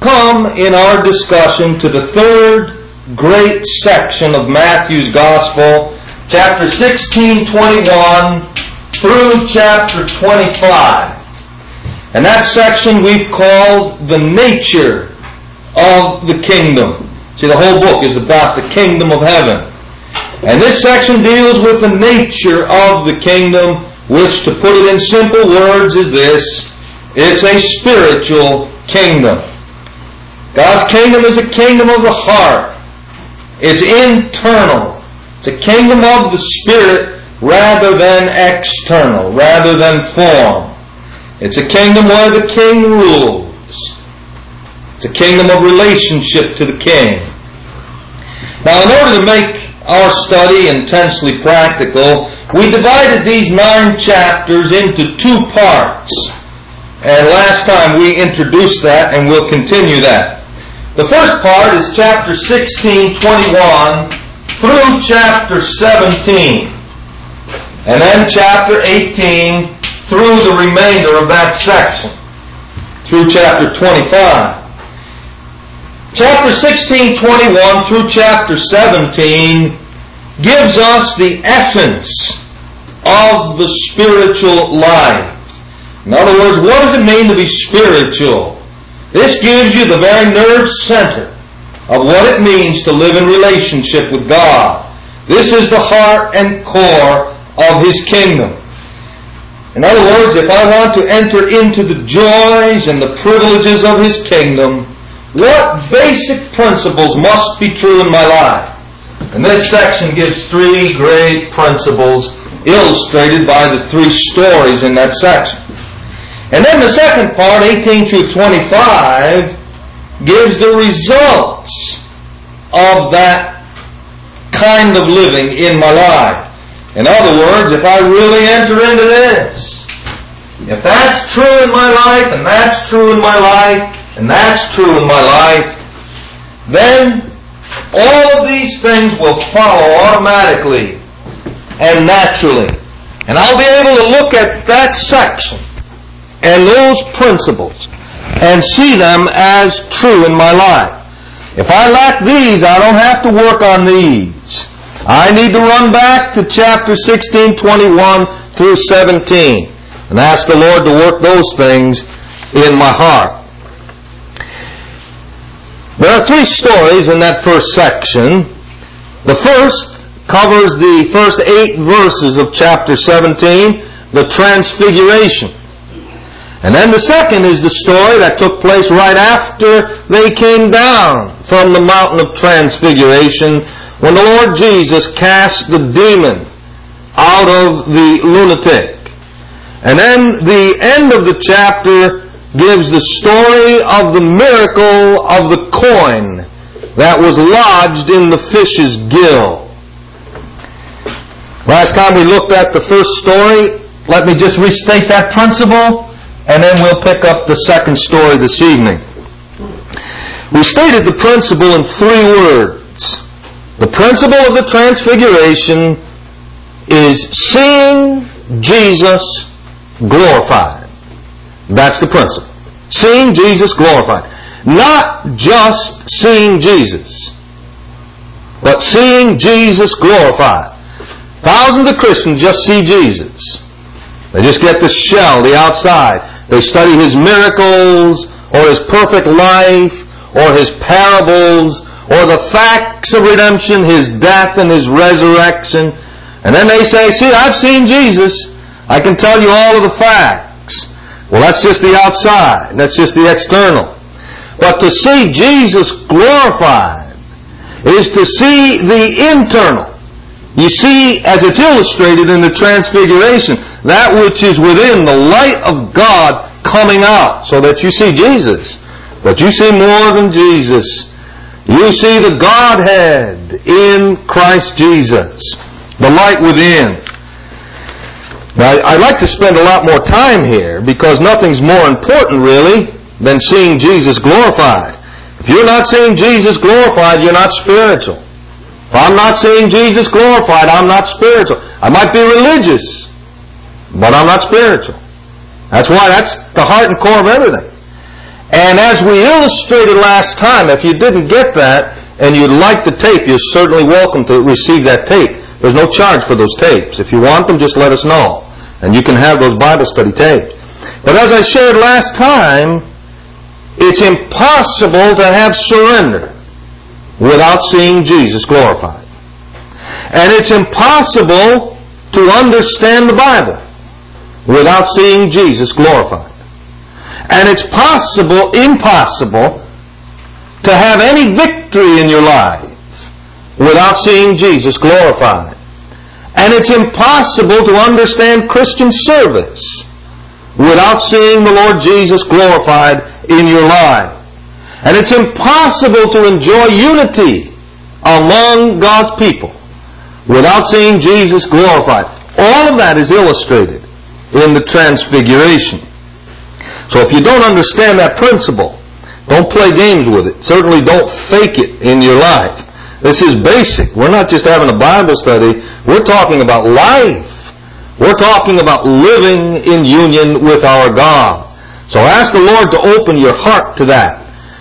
come in our discussion to the third great section of Matthew's Gospel, chapter 16:21 through chapter 25. And that section we've called the nature of the kingdom. See, the whole book is about the kingdom of heaven. And this section deals with the nature of the kingdom, which, to put it in simple words, is this: it's a spiritual kingdom. God's kingdom is a kingdom of the heart. It's internal. It's a kingdom of the Spirit rather than external, rather than form. It's a kingdom where the king rules. It's a kingdom of relationship to the king. Now, in order to make our study intensely practical, we divided these 9 chapters into 2 parts. And last time we introduced that, and we'll continue that. The first part is chapter 16:21 through chapter 17. And then chapter 18 through the remainder of that section, through chapter 25. Chapter 16:21 through chapter 17 gives us the essence of the spiritual life. In other words, what does it mean to be spiritual? This gives you the very nerve center of what it means to live in relationship with God. This is the heart and core of His kingdom. In other words, if I want to enter into the joys and the privileges of His kingdom, what basic principles must be true in my life? And this section gives 3 great principles illustrated by the 3 stories in that section. And then the second part, 18 through 25, gives the results of that kind of living in my life. In other words, if I really enter into this, if that's true in my life, and that's true in my life, and that's true in my life, then all of these things will follow automatically and naturally. And I'll be able to look at that section and those principles and see them as true in my life. If I lack these, I don't have to work on these. I need to run back to chapter 16:21 through 17 and ask the Lord to work those things in my heart. There are 3 stories in that first section. The first covers the first 8 verses of chapter 17, the Transfiguration. And then the second is the story that took place right after they came down from the mountain of Transfiguration, when the Lord Jesus cast the demon out of the lunatic. And then the end of the chapter gives the story of the miracle of the coin that was lodged in the fish's gill. Last time we looked at the first story. Let me just restate that principle, and then we'll pick up the second story this evening. We stated the principle in 3 words. The principle of the Transfiguration is seeing Jesus glorified. That's the principle. Seeing Jesus glorified. Not just seeing Jesus, but seeing Jesus glorified. Thousands of Christians just see Jesus. They just get the shell, the outside. They study His miracles, or His perfect life, or His parables, or the facts of redemption, His death and His resurrection. And then they say, see, I've seen Jesus. I can tell you all of the facts. Well, that's just the outside. That's just the external. But to see Jesus glorified is to see the internal. You see, as it's illustrated in the Transfiguration, that which is within, the light of God coming out, so that you see Jesus. But you see more than Jesus. You see the Godhead in Christ Jesus. The light within. Now, I'd like to spend a lot more time here, because nothing's more important, really, than seeing Jesus glorified. If you're not seeing Jesus glorified, you're not spiritual. If I'm not seeing Jesus glorified, I'm not spiritual. I might be religious, but I'm not spiritual. That's why that's the heart and core of everything. And as we illustrated last time, if you didn't get that and you'd like the tape, you're certainly welcome to receive that tape. There's no charge for those tapes. If you want them, just let us know. And you can have those Bible study tapes. But as I shared last time, it's impossible to have surrender without seeing Jesus glorified. And it's impossible to understand the Bible without seeing Jesus glorified. And it's impossible to have any victory in your life without seeing Jesus glorified. And it's impossible to understand Christian service without seeing the Lord Jesus glorified in your life. And it's impossible to enjoy unity among God's people without seeing Jesus glorified. All of that is illustrated in the Transfiguration. So if you don't understand that principle, don't play games with it. Certainly don't fake it in your life. This is basic. We're not just having a Bible study. We're talking about life. We're talking about living in union with our God. So ask the Lord to open your heart to that.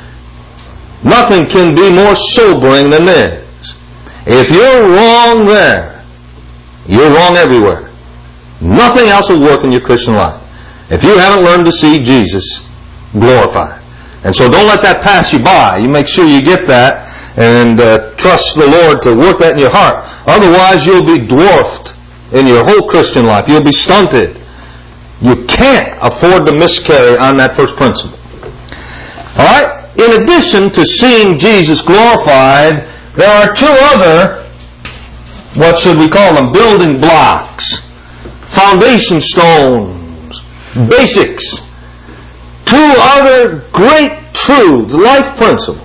Nothing can be more sobering than this. If you're wrong there, you're wrong everywhere. Nothing else will work in your Christian life if you haven't learned to see Jesus glorified. And so don't let that pass you by. You make sure you get that and trust the Lord to work that in your heart. Otherwise, you'll be dwarfed in your whole Christian life. You'll be stunted. You can't afford to miscarry on that first principle. All right? In addition to seeing Jesus glorified, there are two other, what should we call them, building blocks, foundation stones, basics. Two other great truths, life principles,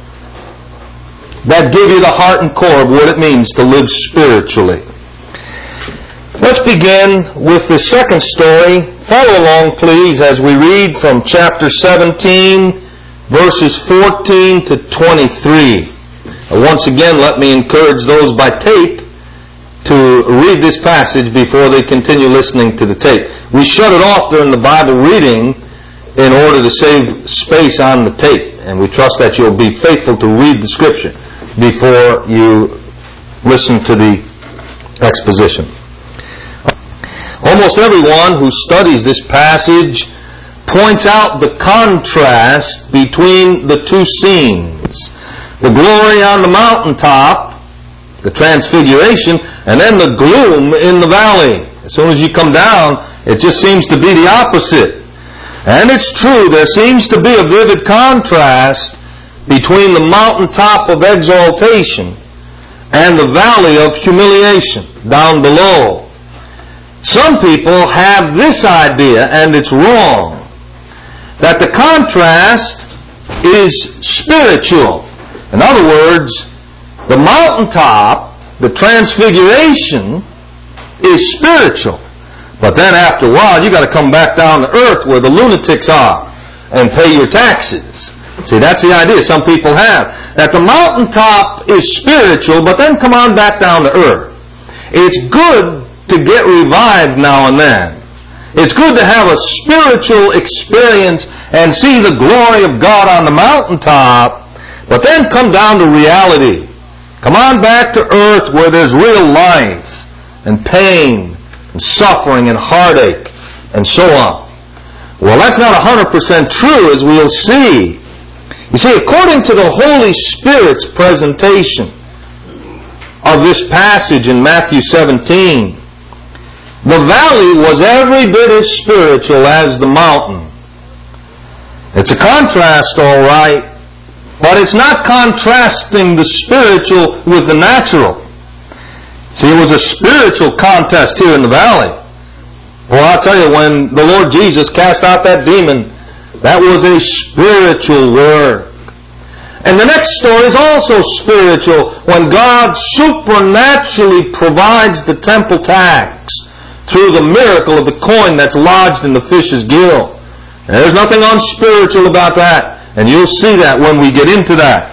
that give you the heart and core of what it means to live spiritually. Let's begin with the second story. Follow along, please, as we read from chapter 17, verses 14 to 23. Once again, let me encourage those by tape to read this passage before they continue listening to the tape. We shut it off during the Bible reading in order to save space on the tape, and we trust that you'll be faithful to read the Scripture before you listen to the exposition. Almost everyone who studies this passage points out the contrast between the two scenes. The glory on the mountaintop, the transfiguration, and then the gloom in the valley. As soon as you come down, it just seems to be the opposite. And it's true, there seems to be a vivid contrast between the mountaintop of exaltation and the valley of humiliation down below. Some people have this idea, and it's wrong, that the contrast is spiritual. In other words, the mountaintop, the transfiguration, is spiritual. But then after a while, you've got to come back down to earth where the lunatics are and pay your taxes. See, that's the idea some people have. That the mountaintop is spiritual, but then come on back down to earth. It's good to get revived now and then. It's good to have a spiritual experience and see the glory of God on the mountaintop, but then come down to reality. Come on back to earth where there's real life and pain and suffering and heartache and so on. Well, that's not 100% true, as we'll see. You see, according to the Holy Spirit's presentation of this passage in Matthew 17, the valley was every bit as spiritual as the mountain. It's a contrast, all right, but it's not contrasting the spiritual with the natural. See, it was a spiritual contest here in the valley. Well, I'll tell you, when the Lord Jesus cast out that demon, that was a spiritual work. And the next story is also spiritual, when God supernaturally provides the temple tax through the miracle of the coin that's lodged in the fish's gill. And there's nothing unspiritual about that, and you'll see that when we get into that.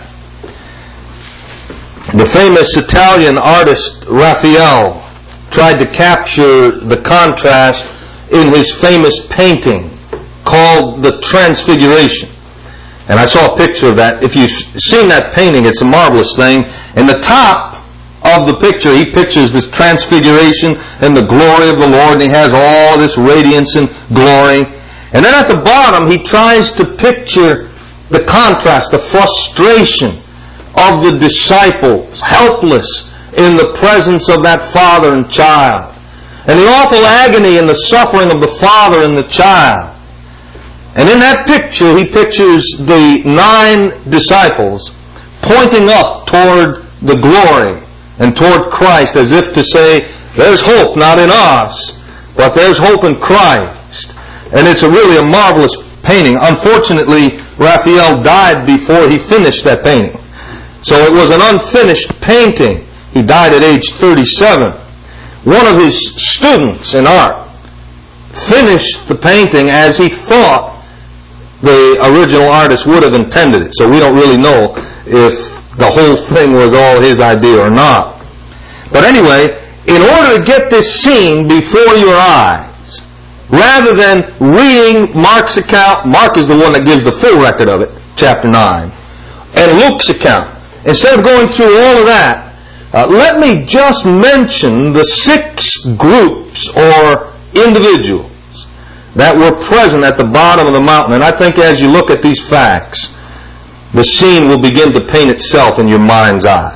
The famous Italian artist Raphael tried to capture the contrast in his famous painting called The Transfiguration. And I saw a picture of that. If you've seen that painting, it's a marvelous thing. In the top of the picture, he pictures this transfiguration and the glory of the Lord, and he has all this radiance and glory. And then at the bottom, he tries to picture the contrast, the frustration of the disciples, helpless in the presence of that father and child, and the awful agony and the suffering of the father and the child. And in that picture, he pictures the 9 disciples pointing up toward the glory and toward Christ, as if to say, there's hope not in us, but there's hope in Christ. And it's really a marvelous painting. Unfortunately, Raphael died before he finished that painting. So it was an unfinished painting. He died at age 37. One of his students in art finished the painting as he thought the original artist would have intended it. So we don't really know if the whole thing was all his idea or not. But anyway, in order to get this scene before your eyes, rather than reading Mark's account, Mark is the one that gives the full record of it, chapter 9, and Luke's account, instead of going through all of that, let me just mention the 6 groups or individuals that were present at the bottom of the mountain. And I think as you look at these facts, the scene will begin to paint itself in your mind's eye.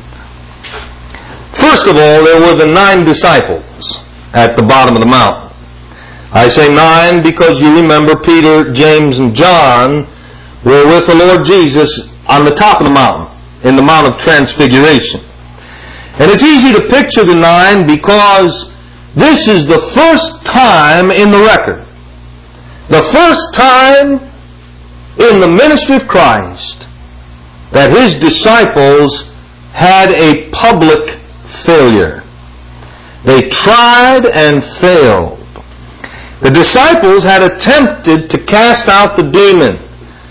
First of all, there were the 9 disciples at the bottom of the mountain. I say 9 because you remember Peter, James, and John were with the Lord Jesus on the top of the mountain, in the Mount of Transfiguration. And it's easy to picture the 9 because this is the first time in the record, the first time in the ministry of Christ, that his disciples had a public failure. They tried and failed. The disciples had attempted to cast out the demon,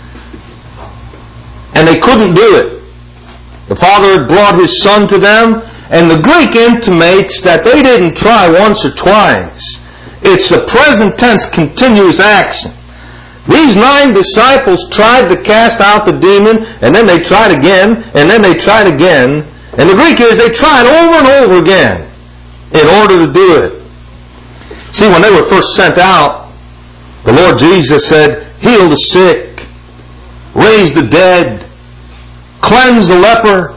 and they couldn't do it. The Father had brought his Son to them, and the Greek intimates that they didn't try once or twice. It's the present tense continuous action. These 9 disciples tried to cast out the demon, and then they tried again, and then they tried again. And the Greek is they tried over and over again in order to do it. See, when they were first sent out, the Lord Jesus said, heal the sick, raise the dead, cleanse the leper,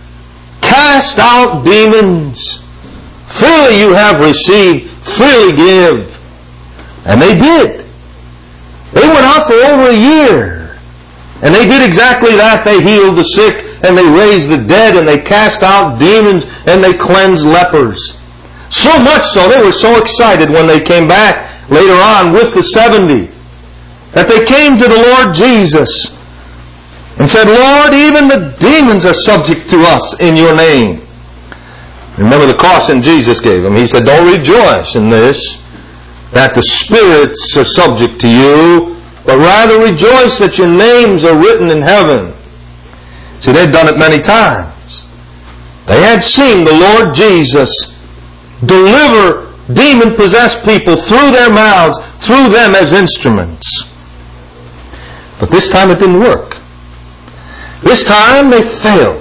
cast out demons. Freely you have received, freely give. And they did. They went out for over a year. And they did exactly that. They healed the sick, and they raised the dead, and they cast out demons, and they cleansed lepers. So much so, they were so excited when they came back later on with the 70, that they came to the Lord Jesus and said, Lord, even the demons are subject to us in your name. Remember the caution Jesus gave them. He said, don't rejoice in this, that the spirits are subject to you, but rather rejoice that your names are written in heaven. See, they'd done it many times. They had seen the Lord Jesus deliver demon-possessed people through their mouths, through them as instruments. But this time it didn't work. This time they failed.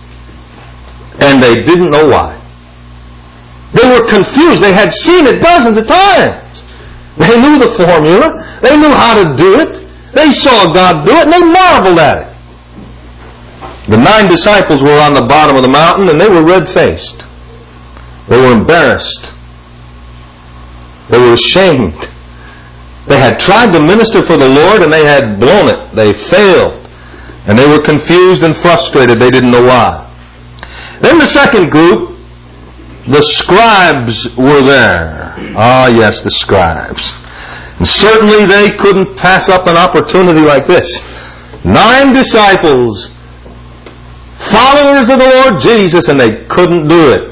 And they didn't know why. They were confused. They had seen it dozens of times. They knew the formula. They knew how to do it. They saw God do it, and they marveled at it. The 9 disciples were on the bottom of the mountain, and they were red-faced. They were embarrassed. They were ashamed. They had tried to minister for the Lord, and they had blown it. They failed. And they were confused and frustrated. They didn't know why. Then the second group, the scribes were there. Ah, yes, the scribes. And certainly they couldn't pass up an opportunity like this. 9 disciples, followers of the Lord Jesus, and they couldn't do it.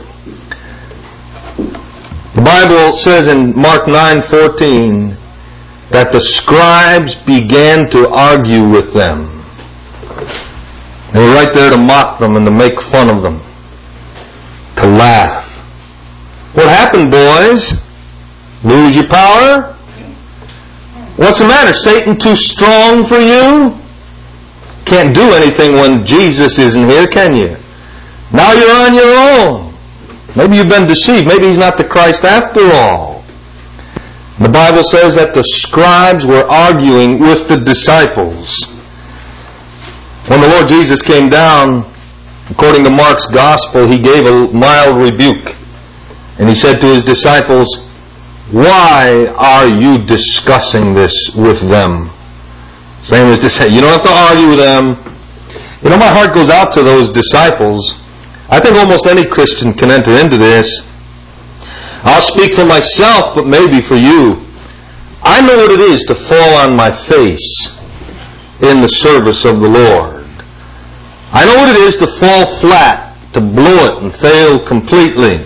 The Bible says in Mark 9:14 that the scribes began to argue with them. They were right there to mock them and to make fun of them, to laugh. What happened, boys? Lose your power? What's the matter? Satan too strong for you? Can't do anything when Jesus isn't here, can you? Now you're on your own. Maybe you've been deceived. Maybe He's not the Christ after all. The Bible says that the scribes were arguing with the disciples. When the Lord Jesus came down, according to Mark's Gospel, He gave a mild rebuke. And He said to His disciples, "Why are you discussing this with them?" Same as to say, you don't have to argue with them. You know, my heart goes out to those disciples. I think almost any Christian can enter into this. I'll speak for myself, but maybe for you. I know what it is to fall on my face in the service of the Lord. I know what it is to fall flat, to blow it and fail completely.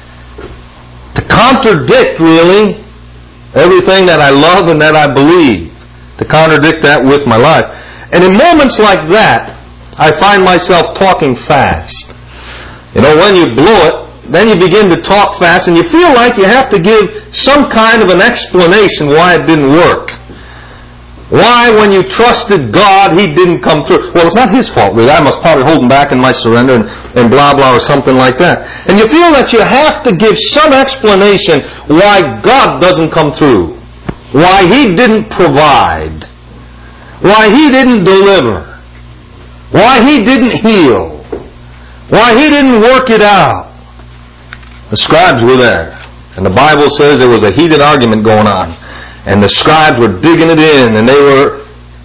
To contradict, really, everything that I love and that I believe. To contradict that with my life. And in moments like that, I find myself talking fast. You know, when you blow it, then you begin to talk fast and you feel like you have to give some kind of an explanation why it didn't work. Why, when you trusted God, He didn't come through. Well, it's not His fault, really. I must probably hold Him back in my surrender and blah, blah, or something like that. And you feel that you have to give some explanation why God doesn't come through. Why He didn't provide. Why He didn't deliver. Why He didn't heal. Why He didn't work it out. The scribes were there. And the Bible says there was a heated argument going on. And the scribes were digging it in. And they were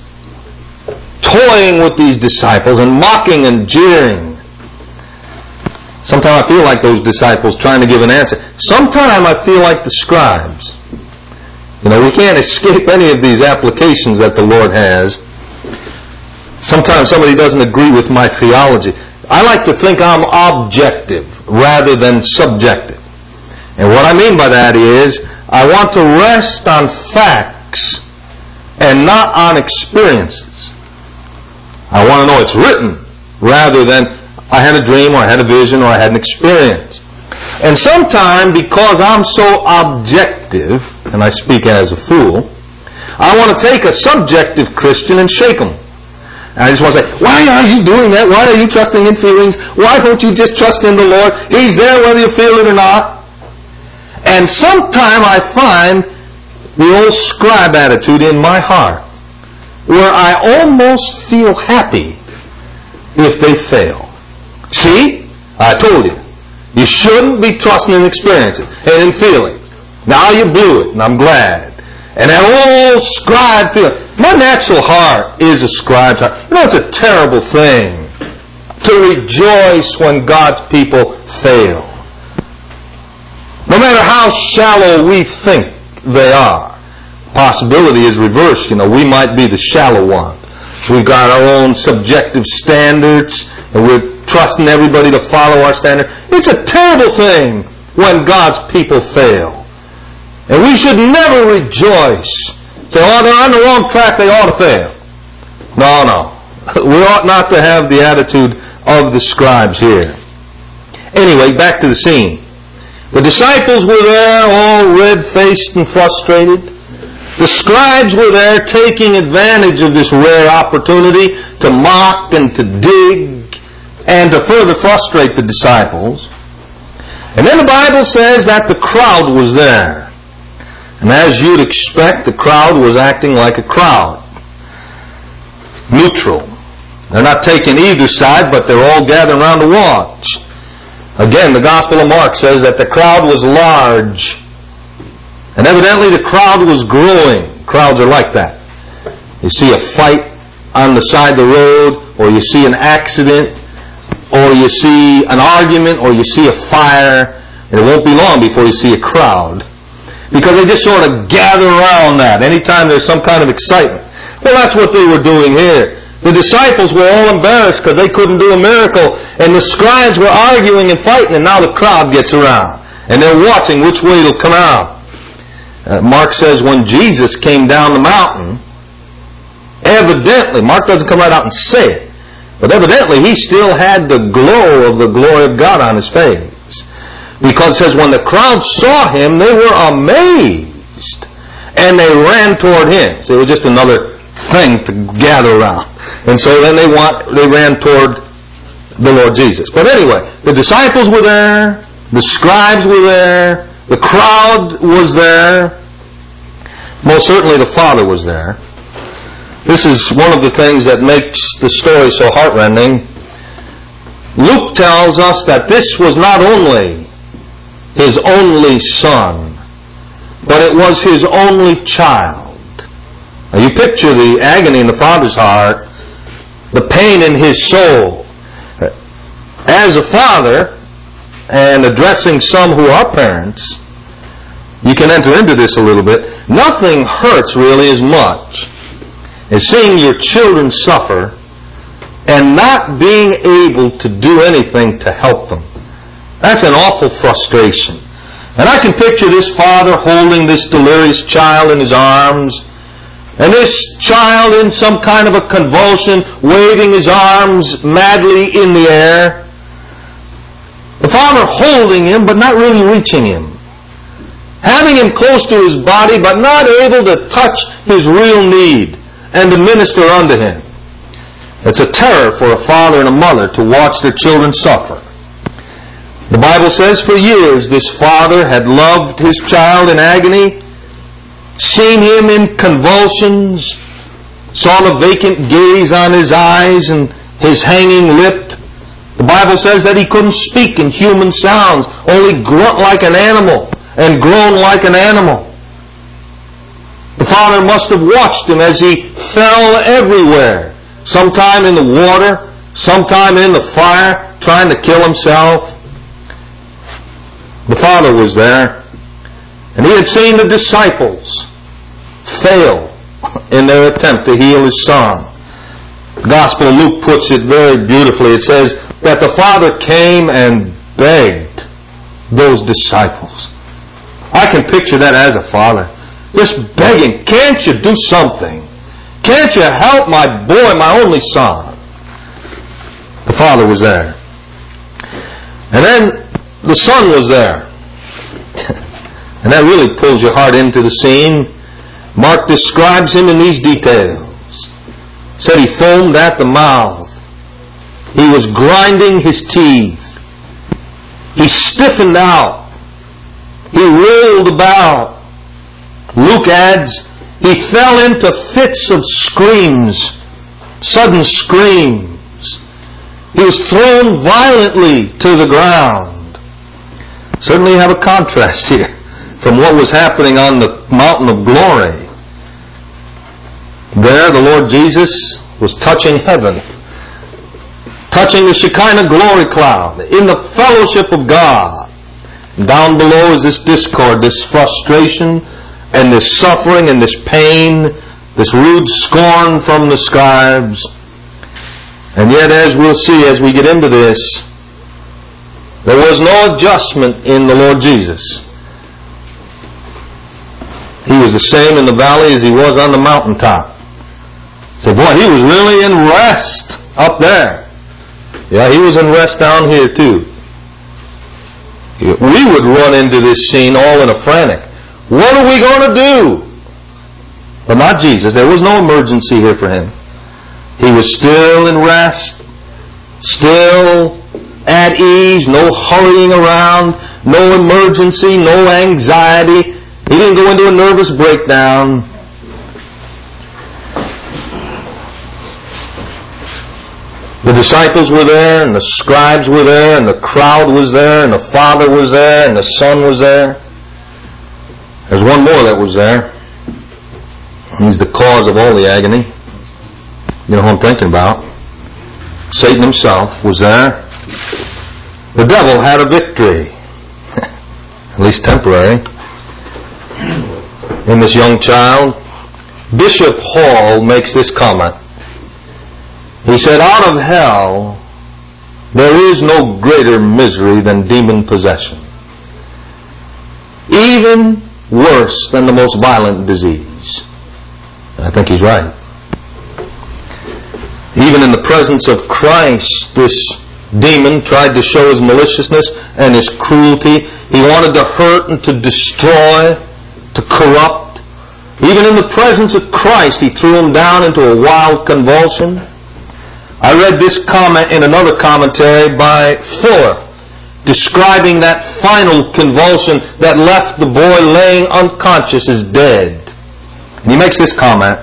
toying with these disciples and mocking and jeering. Sometimes I feel like those disciples trying to give an answer. Sometimes I feel like the scribes. You know, we can't escape any of these applications that the Lord has. Sometimes somebody doesn't agree with my theology. I like to think I'm objective rather than subjective. And what I mean by that is, I want to rest on facts and not on experiences. I want to know it's written rather than I had a dream or I had a vision or I had an experience. And sometimes, because I'm so objective, and I speak as a fool, I want to take a subjective Christian and shake him. And I just want to say, why are you doing that? Why are you trusting in feelings? Why don't you just trust in the Lord? He's there whether you feel it or not. And sometimes I find the old scribe attitude in my heart, where I almost feel happy if they fail. See? I told you. You shouldn't be trusting in experiences and in feelings. Now you blew it, and I'm glad. And that old scribe feeling. My natural heart is a scribe's heart. You know, it's a terrible thing to rejoice when God's people fail. No matter how shallow we think they are. Possibility is reversed. You know, we might be the shallow one. We've got our own subjective standards, and we're trusting everybody to follow our standard. It's a terrible thing when God's people fail. And we should never rejoice. Say, oh, they're on the wrong track, they ought to fail. No. We ought not to have the attitude of the scribes here. Anyway, back to the scene. The disciples were there, all red-faced and frustrated. The scribes were there taking advantage of this rare opportunity to mock and to dig and to further frustrate the disciples. And then the Bible says that the crowd was there. And as you'd expect, the crowd was acting like a crowd. Neutral. They're not taking either side, but they're all gathered around to watch. Again, the Gospel of Mark says that the crowd was large. And evidently the crowd was growing. Crowds are like that. You see a fight on the side of the road, or you see an accident, or you see an argument, or you see a fire, and it won't be long before you see a crowd. Because they just sort of gather around that anytime there's some kind of excitement. Well, that's what they were doing here. The disciples were all embarrassed because they couldn't do a miracle, and the scribes were arguing and fighting, and now the crowd gets around. And they're watching which way it'll come out. Mark says when Jesus came down the mountain, evidently, Mark doesn't come right out and say it, but evidently he still had the glow of the glory of God on his face. Because it says when the crowd saw him, they were amazed. And they ran toward him. So it was just another thing to gather around. And so then they ran toward the Lord Jesus. But anyway, the disciples were there, the scribes were there, the crowd was there, most certainly the Father was there. This is one of the things that makes the story so heartrending. Luke tells us that this was not only His only Son, but it was His only child. Now you picture the agony in the Father's heart, the pain in His soul. As a father, and addressing some who are parents, you can enter into this a little bit. Nothing hurts really as much as seeing your children suffer and not being able to do anything to help them. That's an awful frustration. And I can picture this father holding this delirious child in his arms, and this child in some kind of a convulsion, waving his arms madly in the air. The father holding him, but not really reaching him. Having him close to his body, but not able to touch his real need and to minister unto him. It's a terror for a father and a mother to watch their children suffer. The Bible says for years this father had loved his child in agony, seen him in convulsions, saw the vacant gaze on his eyes and his hanging lip. The Bible says that he couldn't speak in human sounds, only grunt like an animal and groan like an animal. The father must have watched him as he fell everywhere, sometime in the water, sometime in the fire, trying to kill himself. The father was there, and he had seen the disciples fail in their attempt to heal his son. The Gospel of Luke puts it very beautifully. It says that the father came and begged those disciples. I can picture that as a father, just begging, can't you do something? Can't you help my boy, my only son? The father was there. And then the son was there. And that really pulls your heart into the scene. Mark describes him in these details. Said he foamed at the mouth. He was grinding his teeth. He stiffened out. He rolled about. Luke adds, he fell into fits of screams, sudden screams. He was thrown violently to the ground. Certainly you have a contrast here from what was happening on the mountain of glory. There the Lord Jesus was touching heaven, touching the Shekinah glory cloud, in the fellowship of God. And down below is this discord, this frustration, and this suffering, and this pain, this rude scorn from the scribes. And yet, as we'll see as we get into this, there was no adjustment in the Lord Jesus. He was the same in the valley as he was on the mountaintop. Say, boy, he was really in rest up there. Yeah, he was in rest down here too. We would run into this scene all in a frantic. What are we going to do? But not Jesus. There was no emergency here for him. He was still in rest, still at ease, no hurrying around, no emergency, no anxiety. He didn't go into a nervous breakdown. The disciples were there, and the scribes were there, and the crowd was there, and the Father was there, and the Son was there. There's one more that was there. He's the cause of all the agony. You know who I'm thinking about. Satan himself was there. The devil had a victory, at least temporary, in this young child. Bishop Hall makes this comment. He said, out of hell, there is no greater misery than demon possession. Even worse than the most violent disease. I think he's right. Even in the presence of Christ, this demon tried to show his maliciousness and his cruelty. He wanted to hurt and to destroy, to corrupt. Even in the presence of Christ, he threw him down into a wild convulsion. I read this comment in another commentary by Fuller, describing that final convulsion that left the boy laying unconscious as dead. And he makes this comment.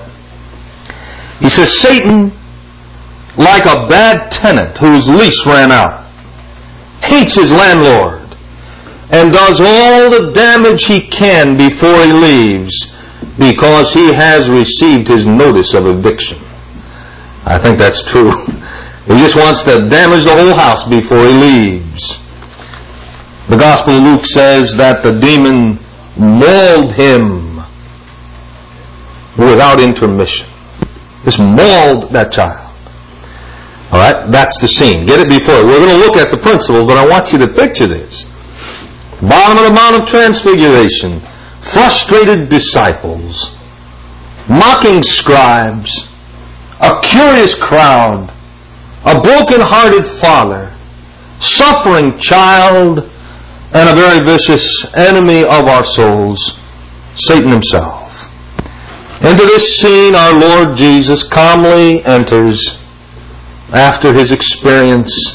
He says, Satan, like a bad tenant whose lease ran out, hates his landlord and does all the damage he can before he leaves because he has received his notice of eviction. I think that's true. He just wants to damage the whole house before he leaves. The Gospel of Luke says that the demon mauled him without intermission. Just mauled that child. All right, that's the scene. Get it before. We're going to look at the principle, but I want you to picture this. Bottom of the Mount of Transfiguration, frustrated disciples, mocking scribes, a curious crowd, a broken-hearted father, suffering child, and a very vicious enemy of our souls, Satan himself. Into this scene our Lord Jesus calmly enters after his experience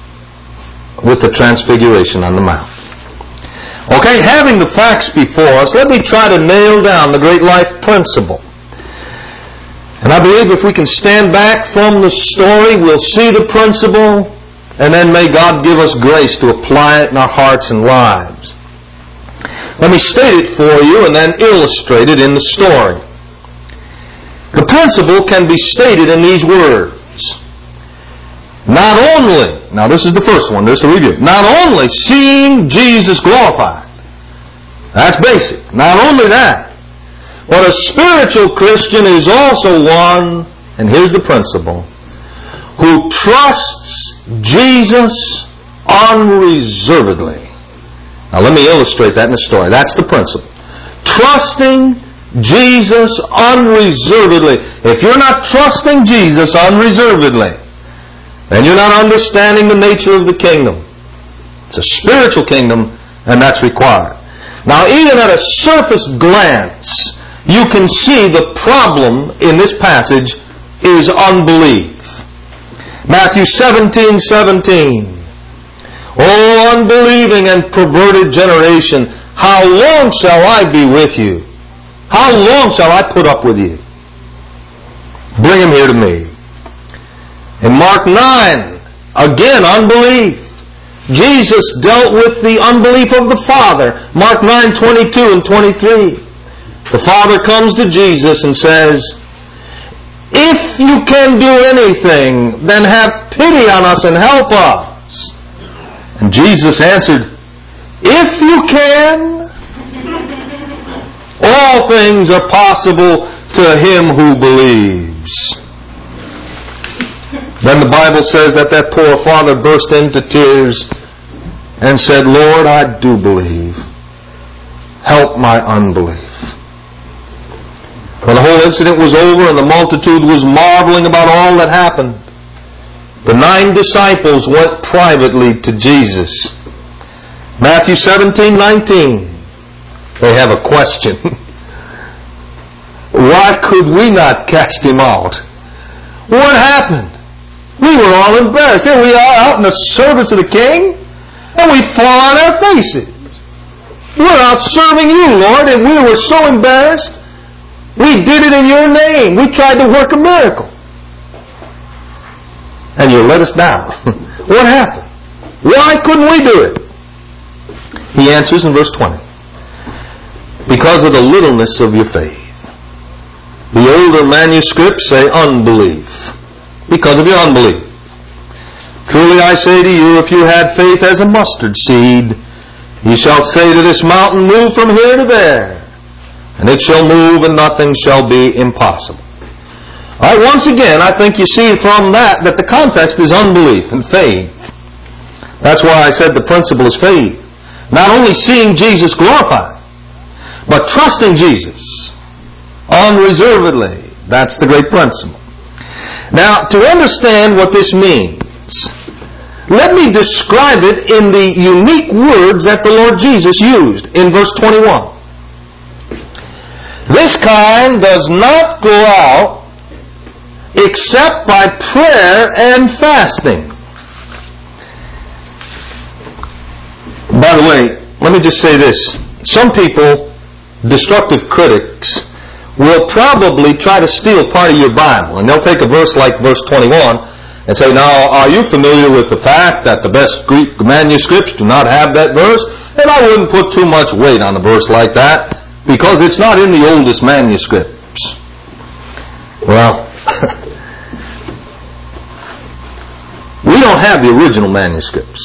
with the Transfiguration on the Mount. Okay, having the facts before us, let me try to nail down the great life principle. And I believe if we can stand back from the story, we'll see the principle, and then may God give us grace to apply it in our hearts and lives. Let me state it for you and then illustrate it in the story. The principle can be stated in these words. Not only, now this is the first one, there's a review. Not only seeing Jesus glorified. That's basic. Not only that, but a spiritual Christian is also one, and here's the principle, who trusts Jesus unreservedly. Now let me illustrate that in the story. That's the principle. Trusting Jesus unreservedly. If you're not trusting Jesus unreservedly, then you're not understanding the nature of the kingdom. It's a spiritual kingdom, and that's required. Now, even at a surface glance, you can see the problem in this passage is unbelief. Matthew 17:17. O unbelieving and perverted generation, how long shall I be with you? How long shall I put up with you? Bring him here to me. In Mark 9, again, unbelief. Jesus dealt with the unbelief of the Father. Mark 9:22 and 23. The Father comes to Jesus and says, if you can do anything, then have pity on us and help us. And Jesus answered, if you can, all things are possible to him who believes. Then the Bible says that poor father burst into tears and said, Lord, I do believe. Help my unbelief. When the whole incident was over and the multitude was marveling about all that happened, the 9 disciples went privately to Jesus. Matthew 17:19. They have a question. Why could we not cast him out? What happened? We were all embarrassed. Here we are out in the service of the king, and we fall on our faces. We're out serving you, Lord, and we were so embarrassed. We did it in your name. We tried to work a miracle. And you let us down. What happened? Why couldn't we do it? He answers in verse 20. Because of the littleness of your faith. The older manuscripts say unbelief. Because of your unbelief. Truly I say to you, if you had faith as a mustard seed, you shall say to this mountain, move from here to there. And it shall move, and nothing shall be impossible. All right, once again, I think you see from that the context is unbelief and faith. That's why I said the principle is faith. Not only seeing Jesus glorified, but trusting Jesus unreservedly. That's the great principle. Now, to understand what this means, let me describe it in the unique words that the Lord Jesus used in verse 21. This kind does not go out except by prayer and fasting. By the way, let me just say this. Some people, destructive critics, will probably try to steal part of your Bible. And they'll take a verse like verse 21 and say, now, are you familiar with the fact that the best Greek manuscripts do not have that verse? And I wouldn't put too much weight on a verse like that because it's not in the oldest manuscripts. Well, we don't have the original manuscripts.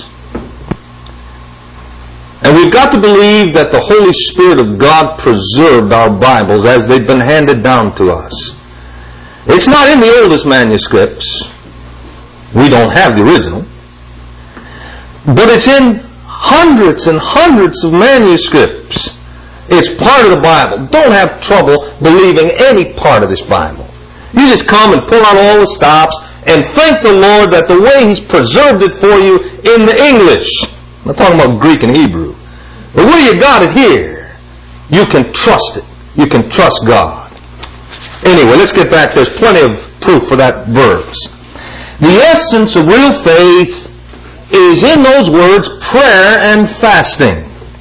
And we've got to believe that the Holy Spirit of God preserved our Bibles as they've been handed down to us. It's not in the oldest manuscripts. We don't have the original. But it's in hundreds and hundreds of manuscripts. It's part of the Bible. Don't have trouble believing any part of this Bible. You just come and pull out all the stops and thank the Lord that the way He's preserved it for you in the English. I'm not talking about Greek and Hebrew. The way you got it here, you can trust it. You can trust God. Anyway, let's get back. There's plenty of proof for that verse. The essence of real faith is in those words, prayer and fasting.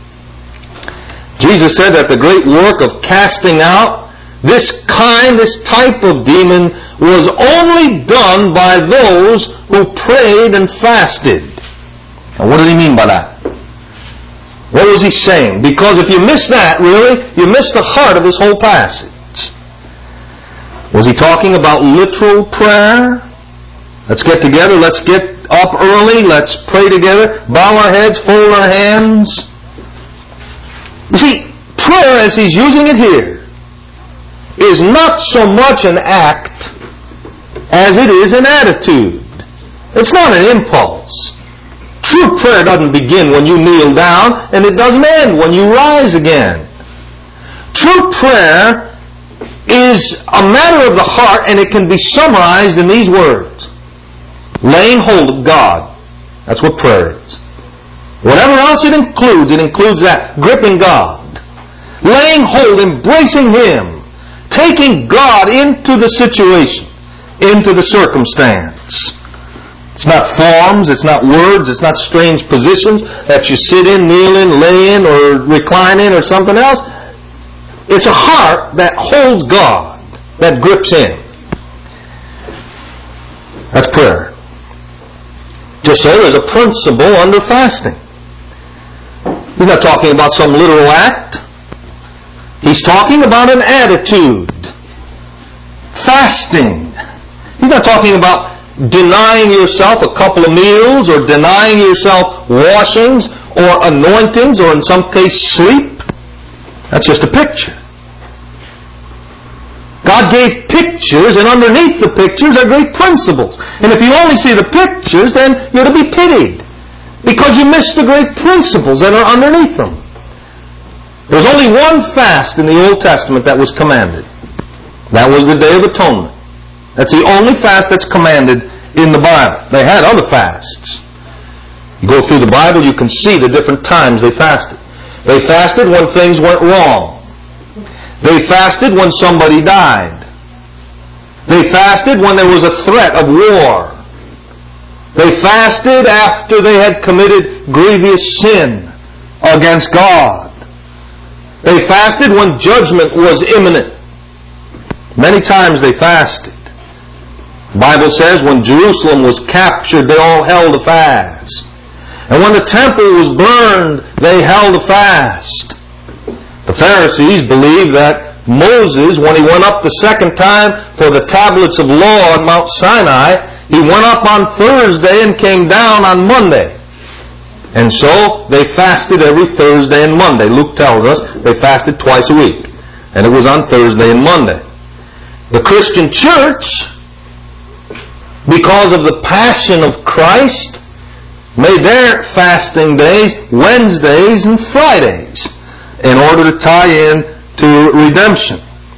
Jesus said that the great work of casting out this type of demon was only done by those who prayed and fasted. Now, what did he mean by that? What was he saying? Because if you miss that, really, you miss the heart of this whole passage. Was he talking about literal prayer? Let's get together, let's get up early, let's pray together, bow our heads, fold our hands. You see, prayer as he's using it here is not so much an act as it is an attitude. It's not an impulse. True prayer doesn't begin when you kneel down, and it doesn't end when you rise again. True prayer is a matter of the heart, and it can be summarized in these words. Laying hold of God. That's what prayer is. Whatever else it includes that. Gripping God. Laying hold, embracing Him. Taking God into the situation, into the circumstance. It's not forms, it's not words, it's not strange positions that you sit in, kneel in, lay in, or recline in, or something else. It's a heart that holds God, that grips Him. That's prayer. Just so there's a principle under fasting. He's not talking about some literal act. He's talking about an attitude. Fasting. He's not talking about denying yourself a couple of meals or denying yourself washings or anointings or in some case sleep. That's just a picture. God gave pictures, and underneath the pictures are great principles. And if you only see the pictures, then you're to be pitied, because you miss the great principles that are underneath them. There's only one fast in the Old Testament that was commanded. That was the Day of Atonement. That's the only fast that's commanded in the Bible. They had other fasts. You go through the Bible, you can see the different times they fasted. They fasted when things went wrong. They fasted when somebody died. They fasted when there was a threat of war. They fasted after they had committed grievous sin against God. They fasted when judgment was imminent. Many times they fasted. The Bible says when Jerusalem was captured, they all held a fast. And when the temple was burned, they held a fast. The Pharisees believed that Moses, when he went up the second time for the tablets of law on Mount Sinai, he went up on Thursday and came down on Monday. And so they fasted every Thursday and Monday. Luke tells us they fasted twice a week. And it was on Thursday and Monday. The Christian church, because of the passion of Christ, made their fasting days Wednesdays and Fridays in order to tie in to redemption.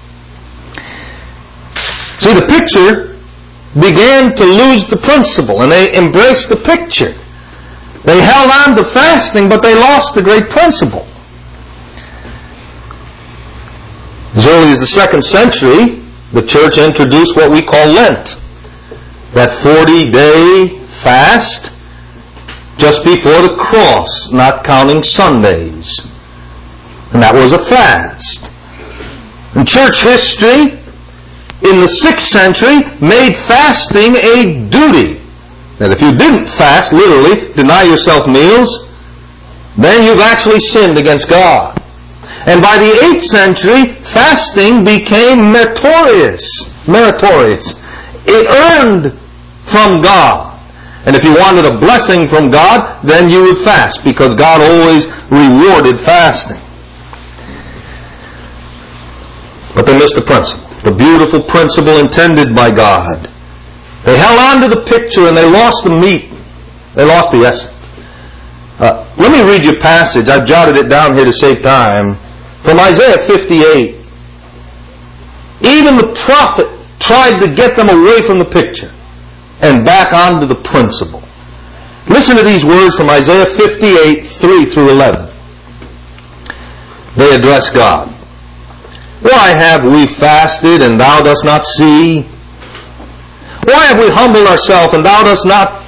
See, the picture began to lose the principle, and they embraced the picture. They held on to fasting, but they lost the great principle. As early as the 2nd century, the church introduced what we call Lent. That 40-day fast just before the cross, not counting Sundays. And that was a fast. In church history, in the 6th century, made fasting a duty. That if you didn't fast, literally, deny yourself meals, then you've actually sinned against God. And by the 8th century, fasting became meritorious. It earned from God. And if you wanted a blessing from God, then you would fast, because God always rewarded fasting. But they missed the principle. The beautiful principle intended by God. They held on to the picture and they lost the meat. They lost the essence. Let me read you a passage. I've jotted it down here to save time. From Isaiah 58. Even the prophet tried to get them away from the picture and back onto the principle. Listen to these words from Isaiah 58, 3 through 11. They address God. Why have we fasted and thou dost not see? Why have we humbled ourselves and thou dost not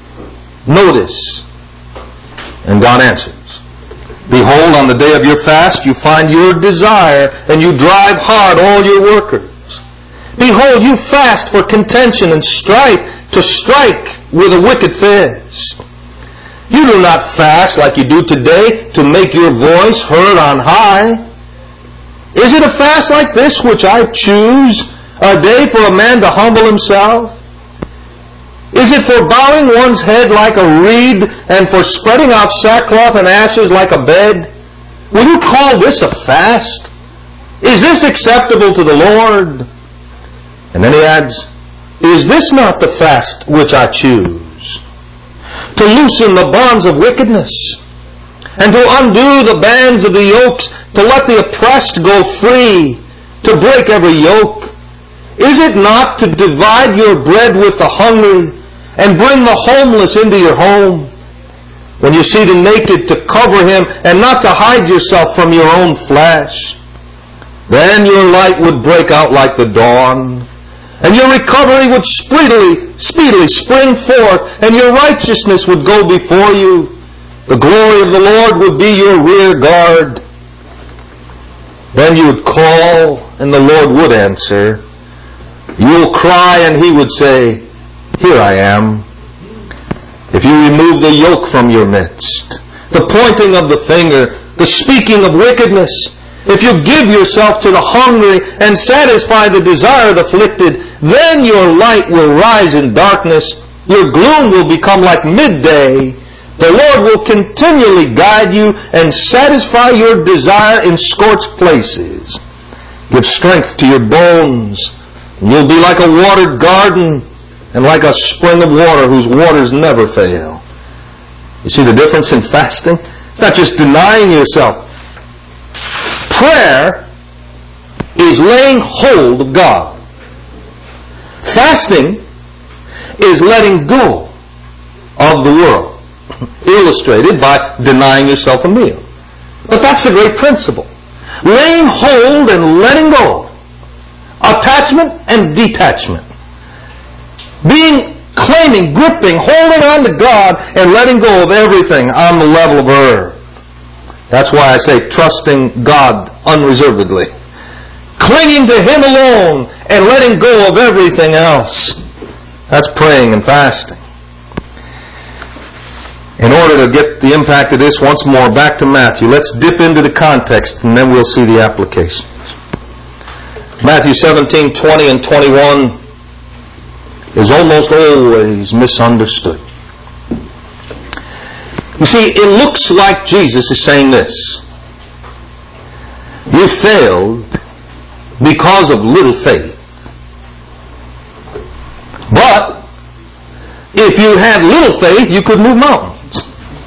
notice? And God answers, behold, on the day of your fast you find your desire, and you drive hard all your workers. Behold, you fast for contention and strife, to strike with a wicked fist. You do not fast like you do today, to make your voice heard on high. Is it a fast like this which I choose, a day for a man to humble himself? Is it for bowing one's head like a reed, and for spreading out sackcloth and ashes like a bed? Will you call this a fast? Is this acceptable to the Lord? And then he adds, is this not the fast which I choose? To loosen the bonds of wickedness, and to undo the bands of the yokes, to let the oppressed go free, to break every yoke. Is it not to divide your bread with the hungry, and bring the homeless into your home? When you see the naked, to cover him, and not to hide yourself from your own flesh. Then your light would break out like the dawn, and your recovery would speedily spring forth, and your righteousness would go before you. The glory of the Lord would be your rear guard. Then you would call, and the Lord would answer. You will cry, and he would say, here I am. If you remove the yoke from your midst, the pointing of the finger, the speaking of wickedness, if you give yourself to the hungry and satisfy the desire of the afflicted, then your light will rise in darkness, your gloom will become like midday. The Lord will continually guide you and satisfy your desire in scorched places. Give strength to your bones. You'll be like a watered garden and like a spring of water whose waters never fail. You see the difference in fasting? It's not just denying yourself. Prayer is laying hold of God. Fasting is letting go of the world. Illustrated by denying yourself a meal. But that's the great principle. Laying hold and letting go. Attachment and detachment. Claiming, gripping, holding on to God and letting go of everything on the level of earth. That's why I say trusting God unreservedly. Clinging to Him alone and letting go of everything else. That's praying and fasting. In order to get the impact of this once more, back to Matthew. Let's dip into the context and then we'll see the applications. Matthew 17, 20 and 21 is almost always misunderstood. You see, it looks like Jesus is saying this. You failed because of little faith. But if you had little faith, you could move mountains.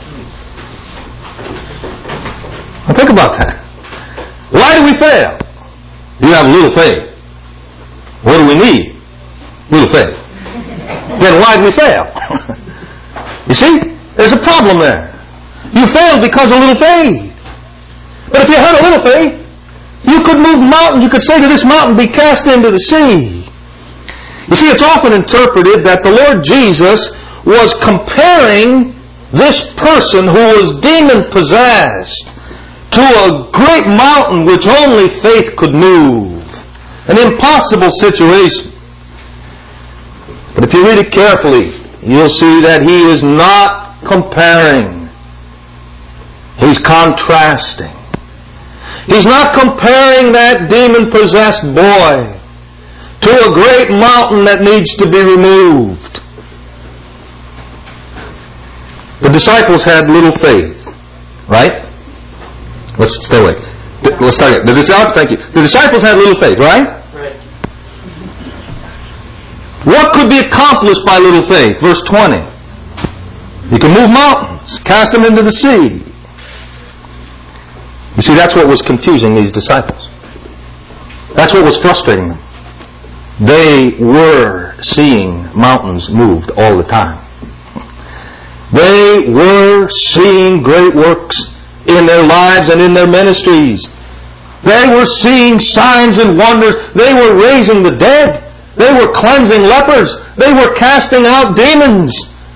Now think about that. Why do we fail? You have little faith. What do we need? Little faith. Then why do we fail? You see, there's a problem there. You failed because of little faith. But if you had a little faith, You could move mountains. You could say to this mountain, be cast into the sea. You see, it's often interpreted that the Lord Jesus was comparing this person who was demon-possessed to a great mountain which only faith could move. An impossible situation. But if you read it carefully, you'll see that he is not comparing. He's contrasting. He's not comparing that demon-possessed boy to a great mountain that needs to be removed. The disciples had little faith, right? Let's stay away. Let's start again. Thank you. The disciples had little faith, right? Right. What could be accomplished by little faith? Verse 20. You can move mountains, cast them into the sea. You see, that's what was confusing these disciples. That's what was frustrating them. They were seeing mountains moved all the time. They were seeing great works in their lives and in their ministries. They were seeing signs and wonders. They were raising the dead. They were cleansing lepers. They were casting out demons.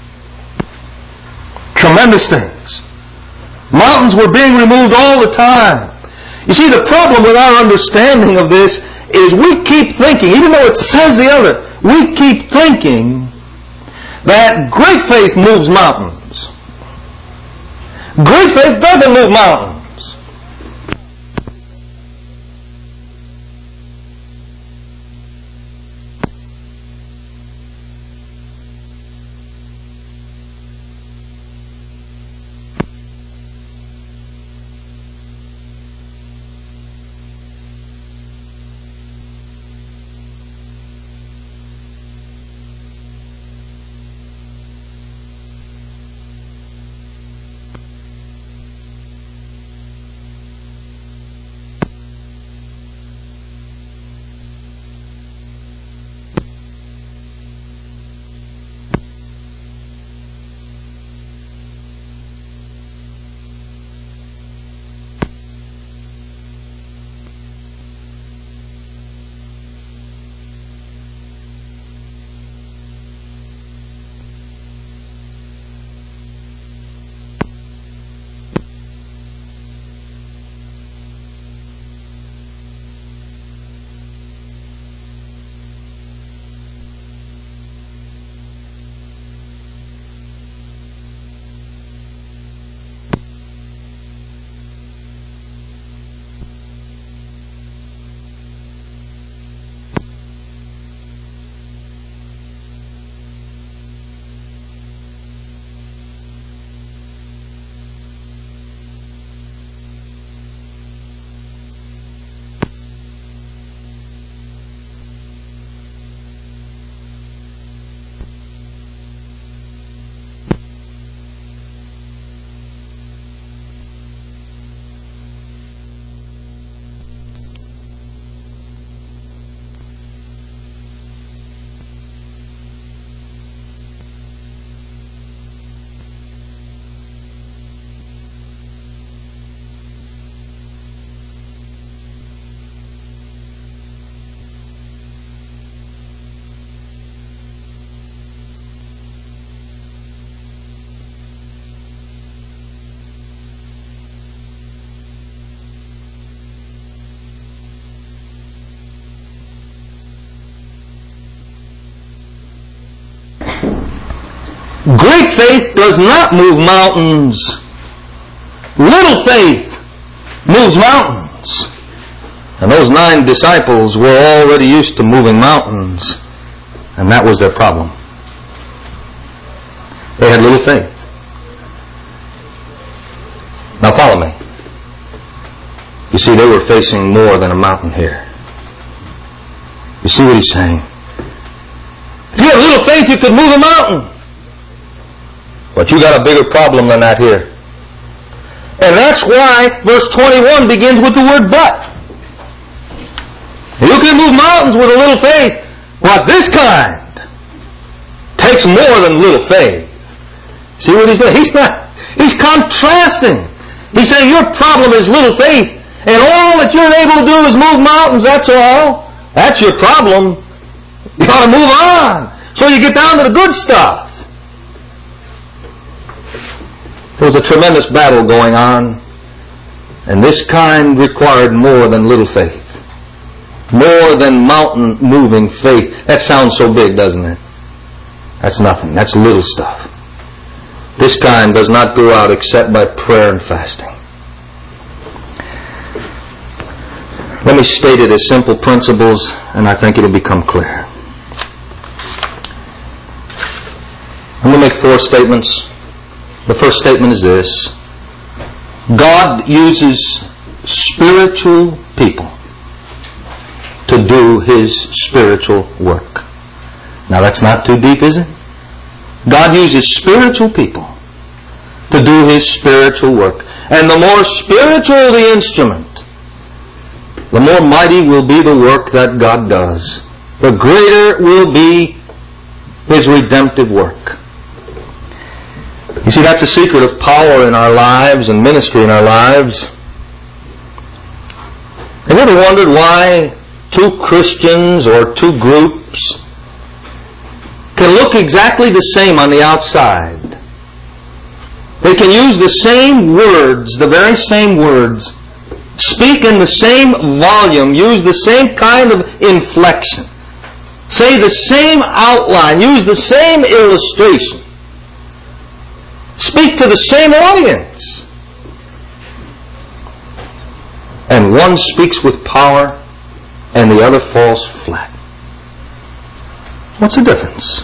Tremendous things. Mountains were being removed all the time. You see, the problem with our understanding of this is we keep thinking, even though it says the other, we keep thinking that great faith moves mountains. Great faith doesn't move mountains. Great faith does not move mountains. Little faith moves mountains. And those 9 disciples were already used to moving mountains. And that was their problem. They had little faith. Now follow me. You see, they were facing more than a mountain here. You see what he's saying? If you had little faith, you could move a mountain. But you got a bigger problem than that here. And that's why verse 21 begins with the word but. You can move mountains with a little faith, but this kind takes more than little faith. See what he's doing? He's contrasting. He's saying your problem is little faith, and all that you're able to do is move mountains, that's all, that's your problem. You ought to move on. So you get down to the good stuff. There was a tremendous battle going on, and this kind required more than little faith. More than mountain-moving faith. That sounds so big, doesn't it? That's nothing. That's little stuff. This kind does not go out except by prayer and fasting. Let me state it as simple principles, and I think it'll become clear. I'm going to make 4 statements. The first statement is this: God uses spiritual people to do His spiritual work. Now that's not too deep, is it? God uses spiritual people to do His spiritual work. And the more spiritual the instrument, the more mighty will be the work that God does. The greater will be His redemptive work. You see, that's the secret of power in our lives and ministry in our lives. Have you ever wondered why 2 Christians or 2 groups can look exactly the same on the outside? They can use the same words, the very same words, speak in the same volume, use the same kind of inflection, say the same outline, use the same illustration, speak to the same audience. And one speaks with power and the other falls flat. What's the difference?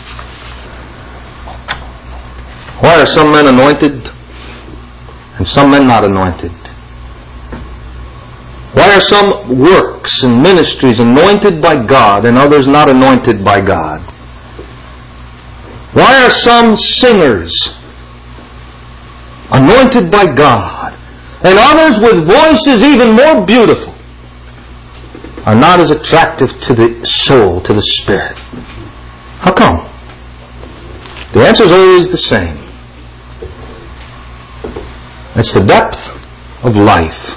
Why are some men anointed and some men not anointed? Why are some works and ministries anointed by God and others not anointed by God? Why are some singers anointed by God and others with voices even more beautiful are not as attractive to the soul, to the spirit? How come? The answer is always the same. It's the depth of life.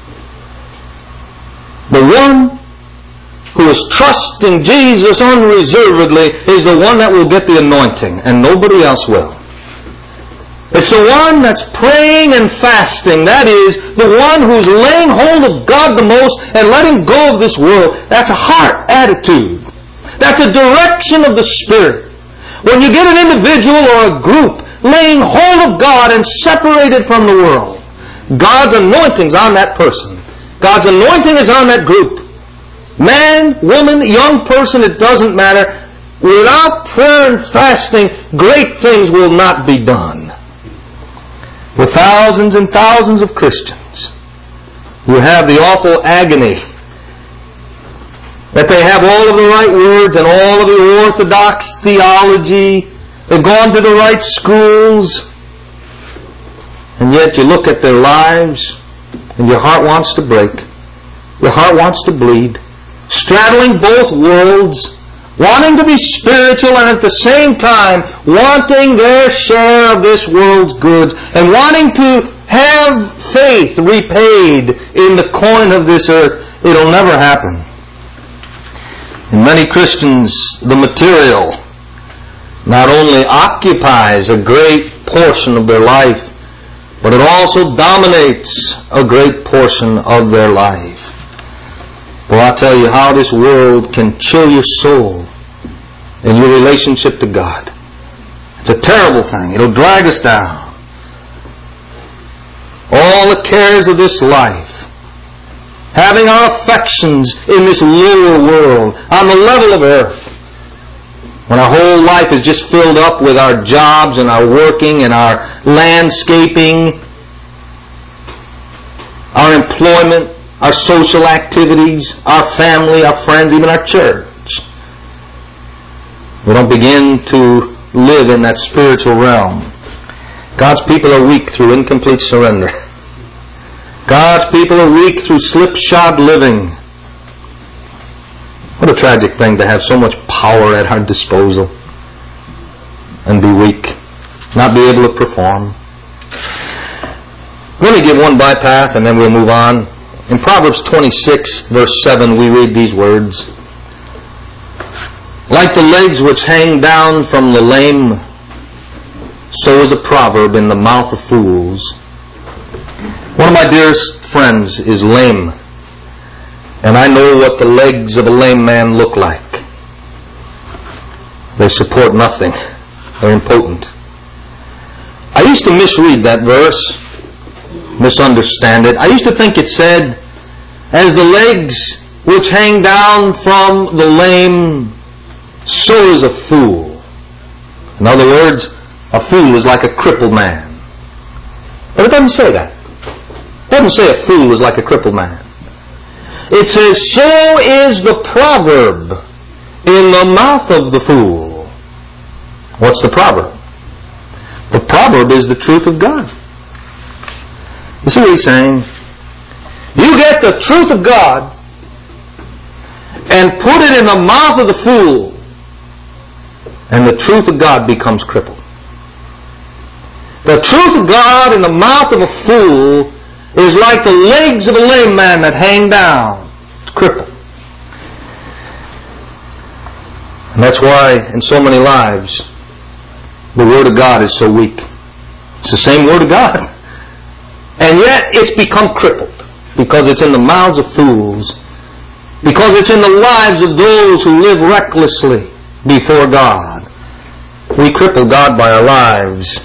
The one who is trusting Jesus unreservedly is the one that will get the anointing, and nobody else will. It's the one that's praying and fasting. That is, the one who's laying hold of God the most and letting go of this world. That's a heart attitude. That's a direction of the Spirit. When you get an individual or a group laying hold of God and separated from the world, God's anointing's on that person. God's anointing is on that group. Man, woman, young person, it doesn't matter. Without prayer and fasting, great things will not be done. With thousands and thousands of Christians who have the awful agony that they have all of the right words and all of the orthodox theology, they've gone to the right schools, and yet you look at their lives and your heart wants to break. Your heart wants to bleed. Straddling both worlds, wanting to be spiritual and at the same time wanting their share of this world's goods and wanting to have faith repaid in the coin of this earth. It'll never happen. In many Christians, the material not only occupies a great portion of their life, but it also dominates a great portion of their life. Well, I'll tell you how this world can chill your soul and your relationship to God. It's a terrible thing. It'll drag us down. All the cares of this life, having our affections in this lower world, on the level of earth, when our whole life is just filled up with our jobs and our working and our landscaping, our employment, our social activities, our family, our friends, even our church. We don't begin to live in that spiritual realm. God's people are weak through incomplete surrender. God's people are weak through slipshod living. What a tragic thing to have so much power at our disposal and be weak, not be able to perform. Let me give one bypath and then we'll move on. In Proverbs 26, verse 7, we read these words. Like the legs which hang down from the lame, so is a proverb in the mouth of fools. One of my dearest friends is lame, and I know what the legs of a lame man look like. They support nothing. They're impotent. I used to misread that verse, misunderstand it. I used to think it said, as the legs which hang down from the lame, so is a fool. In other words, a fool is like a crippled man. But it doesn't say that. It doesn't say a fool is like a crippled man. It says, so is the proverb in the mouth of the fool. What's the proverb? The proverb is the truth of God. You see what he's saying? You get the truth of God and put it in the mouth of the fool, and the truth of God becomes crippled. The truth of God in the mouth of a fool is like the legs of a lame man that hang down. It's crippled. And that's why in so many lives the Word of God is so weak. It's the same Word of God. And yet it's become crippled because it's in the mouths of fools, because it's in the lives of those who live recklessly before God. We cripple God by our lives.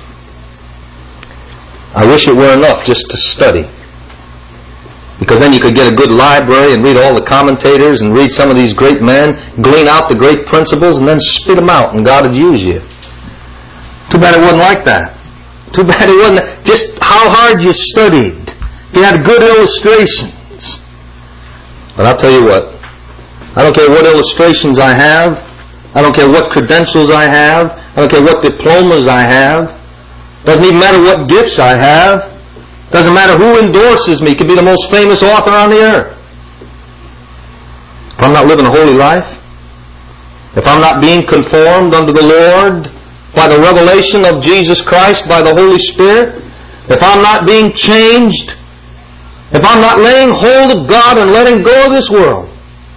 I wish it were enough just to study, because then you could get a good library and read all the commentators and read some of these great men, glean out the great principles, and then spit them out, and God would use you. Too bad it wasn't like that. Too bad it wasn't just how hard you studied. You had good illustrations. But I'll tell you what, I don't care what illustrations I have, I don't care what credentials I have, I don't care what diplomas I have, doesn't even matter what gifts I have, doesn't matter who endorses me, could be the most famous author on the earth. If I'm not living a holy life, if I'm not being conformed unto the Lord by the revelation of Jesus Christ, by the Holy Spirit, if I'm not being changed, if I'm not laying hold of God and letting go of this world,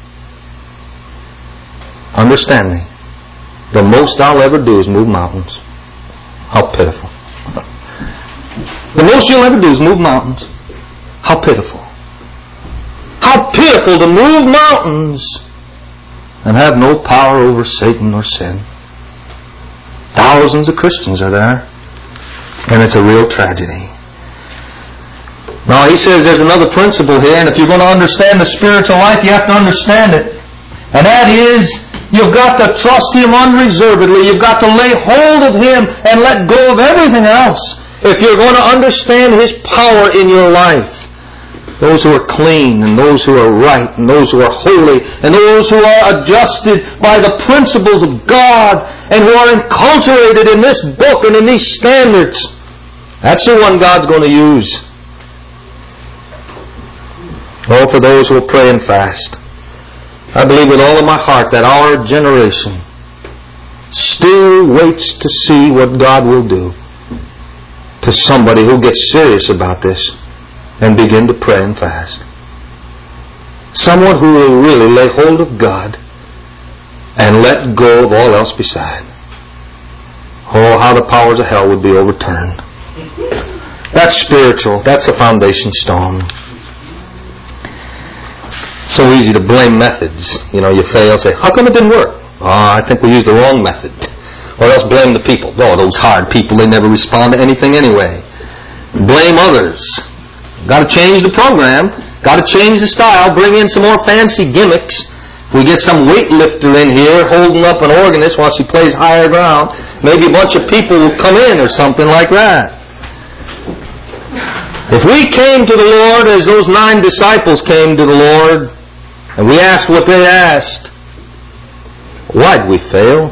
understand me, the most I'll ever do is move mountains. How pitiful. The most you'll ever do is move mountains. How pitiful. How pitiful to move mountains and have no power over Satan or sin. Thousands of Christians are there, and it's a real tragedy. Now he says there's another principle here, and if you're going to understand the spiritual life, you have to understand it. And that is, you've got to trust Him unreservedly. You've got to lay hold of Him and let go of everything else if you're going to understand His power in your life. Those who are clean, and those who are right, and those who are holy, and those who are adjusted by the principles of God, and who are enculturated in this book and in these standards, that's the one God's going to use. Oh, for those who will pray and fast. I believe with all of my heart that our generation still waits to see what God will do to somebody who gets serious about this and begin to pray and fast. Someone who will really lay hold of God and let go of all else beside. Oh, how the powers of hell would be overturned. That's spiritual. That's a foundation stone. It's so easy to blame methods. You know, you fail, say, how come it didn't work? Oh, I think we used the wrong method. Or else blame the people. Oh, those hard people, they never respond to anything anyway. Blame others. Got to change the program. Got to change the style. Bring in some more fancy gimmicks. We get some weightlifter in here holding up an organist while she plays higher ground. Maybe a bunch of people will come in or something like that. If we came to the Lord as those 9 disciples came to the Lord, and we asked what they asked, why'd we fail?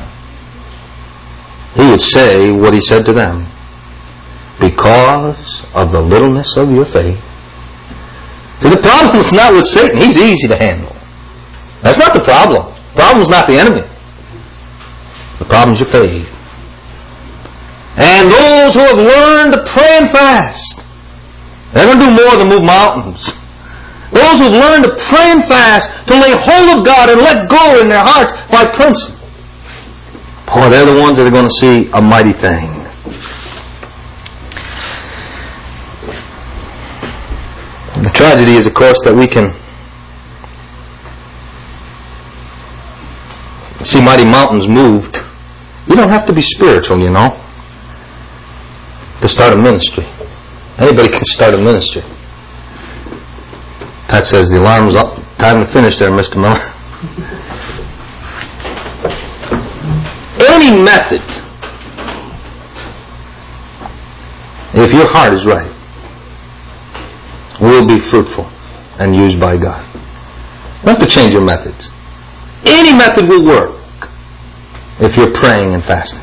He would say what He said to them. Because of the littleness of your faith. See, the problem is not with Satan. He's easy to handle. That's not the problem. The problem is not the enemy. The problem is your faith. And those who have learned to pray and fast, they're going to do more than move mountains. Those who've learned to pray and fast, to lay hold of God and let go in their hearts by principle. Boy, they're the ones that are going to see a mighty thing. The tragedy is, of course, that we can see mighty mountains moved. You don't have to be spiritual, you know, to start a ministry. Anybody can start a ministry. Pat says the alarm's up. Time to finish there, Mr. Miller. Any method, if your heart is right, will be fruitful and used by God. You don't have to change your methods. Any method will work if you're praying and fasting.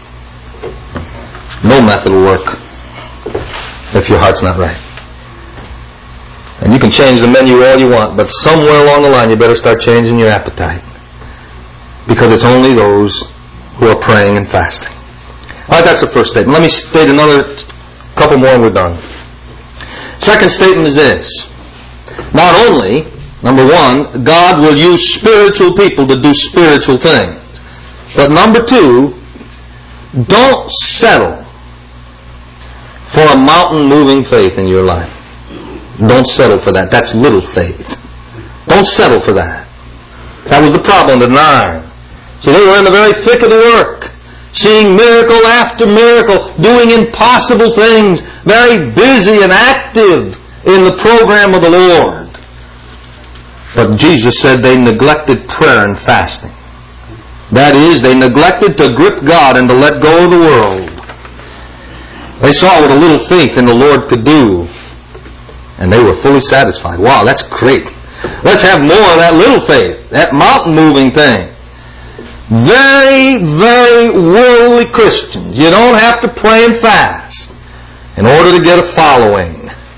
No method will work if your heart's not right. And you can change the menu all you want, but somewhere along the line you better start changing your appetite. Because it's only those who are praying and fasting. Alright, that's the first statement. Let me state another couple more and we're done. Second statement is this. Not only, number one, God will use spiritual people to do spiritual things. But number two, don't settle for a mountain-moving faith in your life. Don't settle for that. That's little faith. Don't settle for that. That was the problem with 9. So they were in the very thick of the work, seeing miracle after miracle, doing impossible things, very busy and active in the program of the Lord. But Jesus said they neglected prayer and fasting. That is, they neglected to grip God and to let go of the world. They saw what a little faith in the Lord could do, and they were fully satisfied. Wow, that's great. Let's have more of that little faith, that mountain-moving thing. Very, very worldly Christians. You don't have to pray and fast in order to get a following.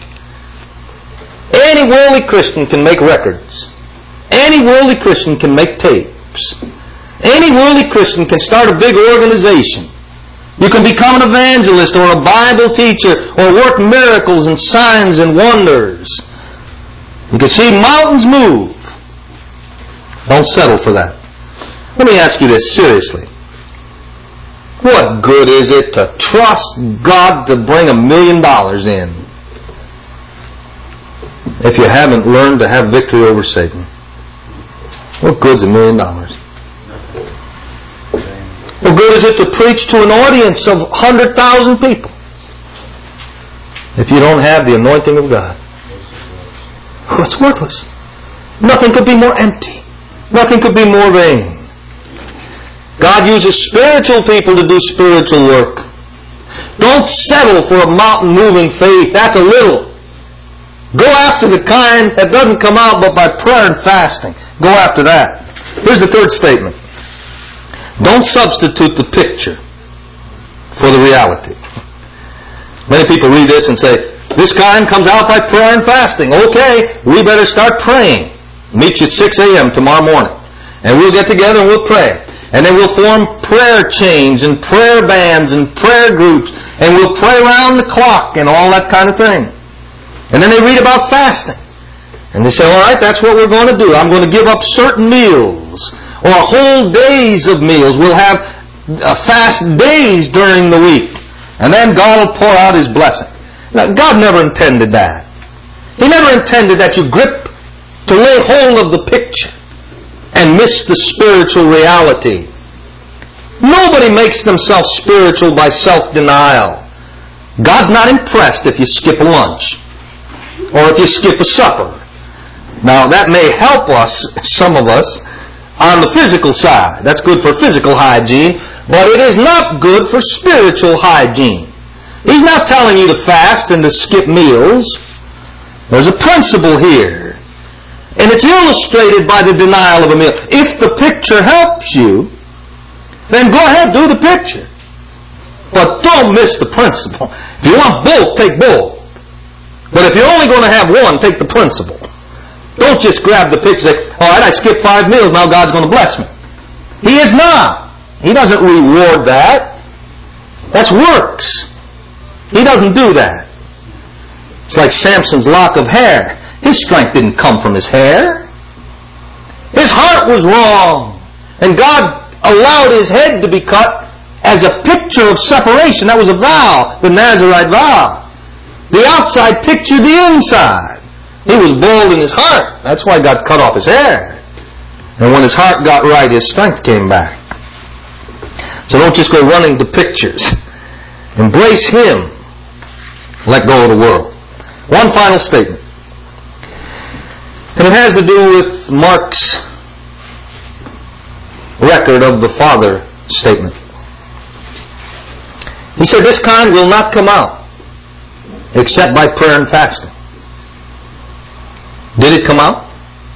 Any worldly Christian can make records. Any worldly Christian can make tapes. Any worldly Christian can start a big organization. You can become an evangelist or a Bible teacher or work miracles and signs and wonders. You can see mountains move. Don't settle for that. Let me ask you this seriously. What good is it to trust God to bring $1 million in if you haven't learned to have victory over Satan? What good's $1 million? What good is it to preach to an audience of 100,000 people if you don't have the anointing of God? Oh, it's worthless. Nothing could be more empty. Nothing could be more vain. God uses spiritual people to do spiritual work. Don't settle for a mountain-moving faith. That's a little. Go after the kind that doesn't come out but by prayer and fasting. Go after that. Here's the third statement. Don't substitute the picture for the reality. Many people read this and say, this kind comes out by prayer and fasting. Okay, we better start praying. Meet you at 6 a.m. tomorrow morning. And we'll get together and we'll pray. And then we'll form prayer chains and prayer bands and prayer groups. And we'll pray around the clock and all that kind of thing. And then they read about fasting. And they say, all right, that's what we're going to do. I'm going to give up certain meals or whole days of meals. We'll have fast days during the week. And then God will pour out His blessing. Now, God never intended that. He never intended that you grip to lay hold of the picture and miss the spiritual reality. Nobody makes themselves spiritual by self-denial. God's not impressed if you skip a lunch or if you skip a supper. Now, that may help us, some of us, on the physical side. That's good for physical hygiene, but it is not good for spiritual hygiene. He's not telling you to fast and to skip meals. There's a principle here. And it's illustrated by the denial of a meal. If the picture helps you, then go ahead, do the picture. But don't miss the principle. If you want both, take both. But if you're only going to have one, take the principle. Don't just grab the picture and say, all right, I skipped 5 meals, now God's going to bless me. He is not. He doesn't reward that. That's works. He doesn't do that. It's like Samson's lock of hair. His strength didn't come from his hair. His heart was wrong. And God allowed his head to be cut as a picture of separation. That was a vow, the Nazirite vow. The outside pictured the inside. He was bald in his heart. That's why God cut off his hair. And when his heart got right, his strength came back. So don't just go running to pictures. Embrace Him. Let go of the world. One final statement. And it has to do with Mark's record of the Father statement. He said, this kind will not come out except by prayer and fasting. Did it come out?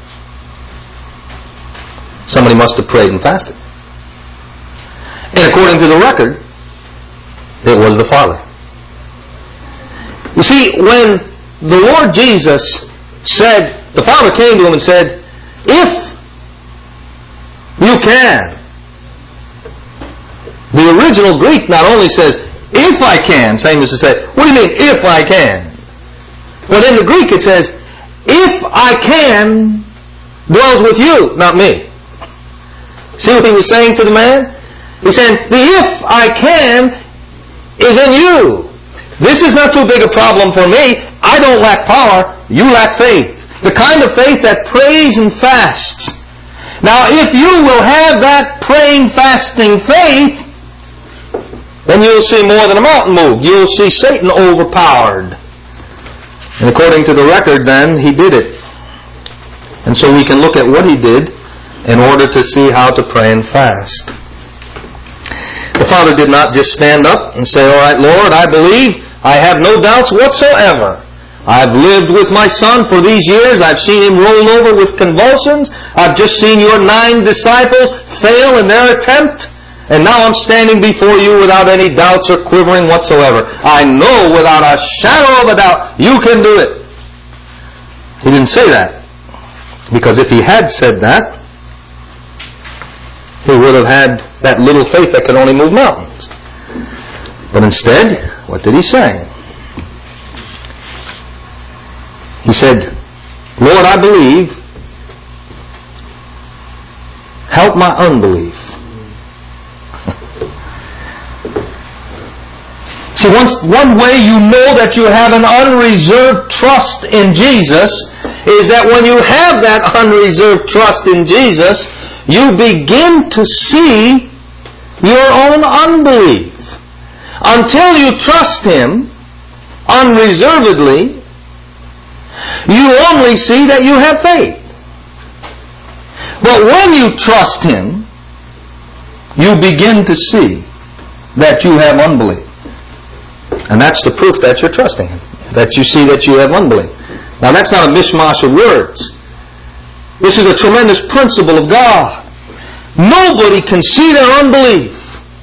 Somebody must have prayed and fasted. And according to the record, it was the Father. You see, when the Lord Jesus said, the Father came to him and said, if you can. The original Greek not only says, if I can, same as to say, what do you mean, if I can? But in the Greek it says, if I can dwells with you, not me. See what he was saying to the man? He's saying, the if I can is in you. This is not too big a problem for me. I don't lack power. You lack faith. The kind of faith that prays and fasts. Now, if you will have that praying, fasting faith, then you'll see more than a mountain moved. You'll see Satan overpowered. And according to the record, then, he did it. And so we can look at what he did in order to see how to pray and fast. The Father did not just stand up and say, all right, Lord, I believe. I have no doubts whatsoever. I've lived with my son for these years. I've seen him roll over with convulsions. I've just seen your 9 disciples fail in their attempt. And now I'm standing before you without any doubts or quivering whatsoever. I know without a shadow of a doubt you can do it. He didn't say that. Because if he had said that, he would have had that little faith that could only move mountains. But instead, what did he say? He said, Lord, I believe. Help my unbelief. See, one way you know that you have an unreserved trust in Jesus is that when you have that unreserved trust in Jesus, you begin to see your own unbelief. Until you trust Him unreservedly, you only see that you have faith. But when you trust Him, you begin to see that you have unbelief. And that's the proof that you're trusting Him, that you see that you have unbelief. Now that's not a mishmash of words. This is a tremendous principle of God. Nobody can see their unbelief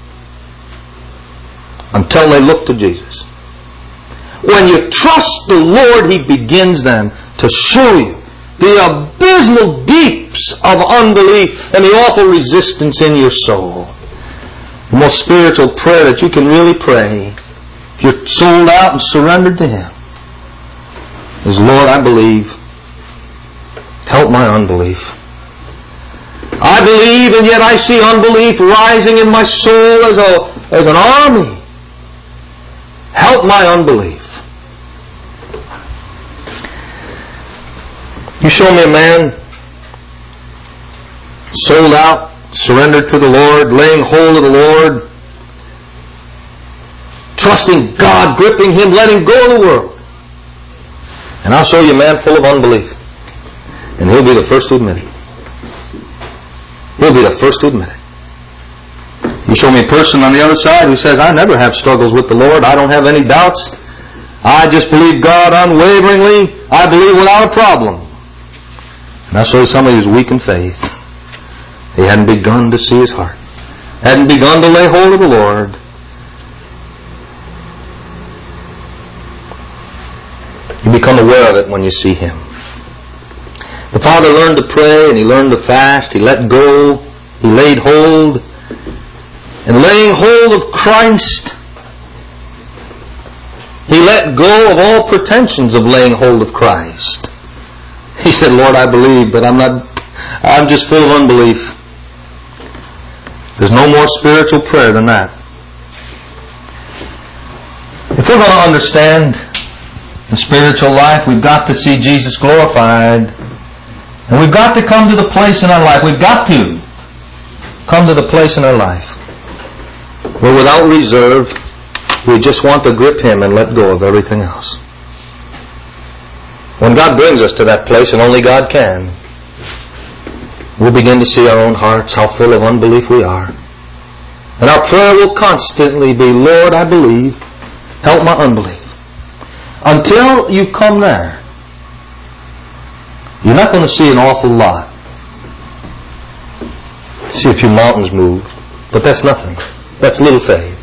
until they look to Jesus. When you trust the Lord, He begins then to show you the abysmal deeps of unbelief and the awful resistance in your soul. The most spiritual prayer that you can really pray, if you're sold out and surrendered to Him, is, Lord, I believe. Help my unbelief. I believe, and yet I see unbelief rising in my soul as an army. Help my unbelief. You show me a man sold out, surrendered to the Lord, laying hold of the Lord, trusting God, gripping Him, letting go of the world. And I'll show you a man full of unbelief. And he'll be the first to admit it. He'll be the first to admit it. You show me a person on the other side who says, I never have struggles with the Lord. I don't have any doubts. I just believe God unwaveringly. I believe without a problem. And I'll show you somebody who's weak in faith. He hadn't begun to see his heart. Hadn't begun to lay hold of the Lord. You become aware of it when you see Him. The Father learned to pray and He learned to fast. He let go. He laid hold. And laying hold of Christ, He let go of all pretensions of laying hold of Christ. He said, Lord, I believe, but I'm just full of unbelief. There's no more spiritual prayer than that. If we're going to understand the spiritual life, we've got to see Jesus glorified. And we've got to come to the place in our life. We've got to come to the place in our life where without reserve, we just want to grip Him and let go of everything else. When God brings us to that place, and only God can, we'll begin to see our own hearts, how full of unbelief we are. And our prayer will constantly be, Lord, I believe, help my unbelief. Until you come there, you're not going to see an awful lot. See a few mountains move, but that's nothing. That's little faith.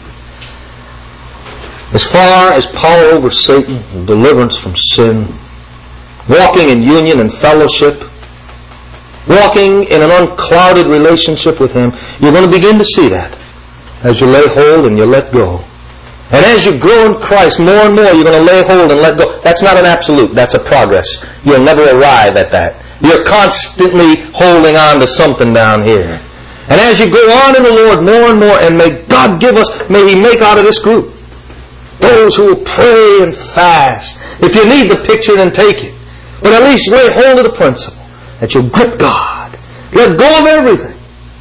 As far as power over Satan, deliverance from sin, walking in union and fellowship, walking in an unclouded relationship with Him, you're going to begin to see that as you lay hold and you let go. And as you grow in Christ more and more, you're going to lay hold and let go. That's not an absolute. That's a progress. You'll never arrive at that. You're constantly holding on to something down here. And as you go on in the Lord more and more, and may God give us, may He make out of this group those who will pray and fast. If you need the picture, then take it. But at least lay hold of the principle that you'll grip God. Let go of everything.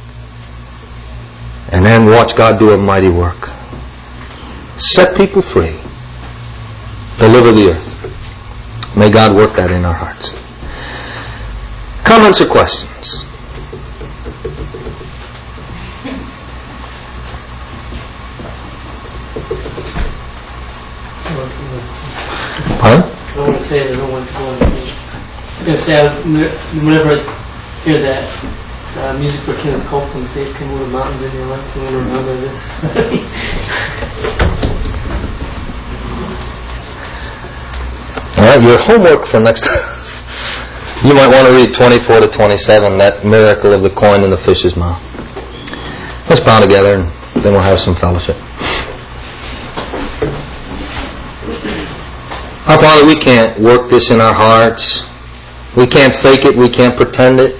And then watch God do a mighty work. Set people free. Deliver the earth. May God work that in our hearts. Comments or questions? Pardon? I don't want to say that I don't want to go on. I was going to say, whenever I hear that music for Kenneth Copeland, faith can move mountains in your life, I'm going to remember this. All right, your homework for next time. You might want to read 24 to 27, that miracle of the coin in the fish's mouth. Let's bow together and then we'll have some fellowship. Our Father, we can't work this in our hearts. We can't fake it. We can't pretend it.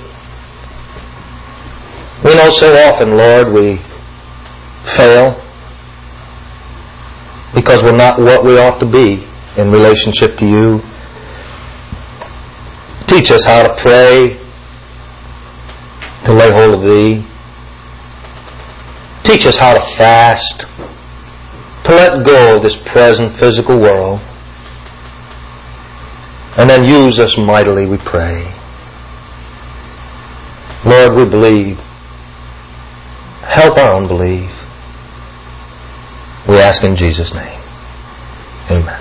We know so often, Lord, we fail because we're not what we ought to be in relationship to You. Teach us how to pray, to lay hold of Thee. Teach us how to fast, to let go of this present physical world. And then use us mightily, we pray. Lord, we believe. Help our unbelief. We ask in Jesus' name. Amen.